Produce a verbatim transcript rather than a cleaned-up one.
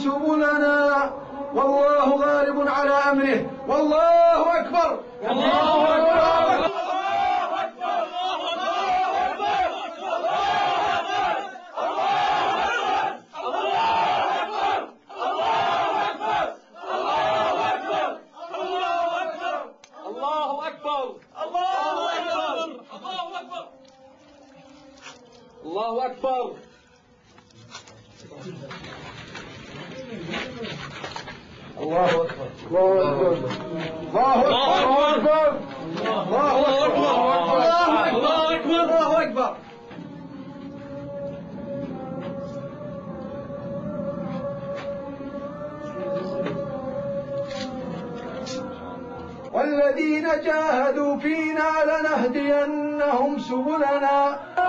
سبلنا والله غالب على أمره والله أكبر. الله أكبر. الله أكبر. الله أكبر. الله أكبر. الله أكبر. الله أكبر. الله أكبر. الله أكبر. والذين جاهدوا فينا لنهدينهم سبلنا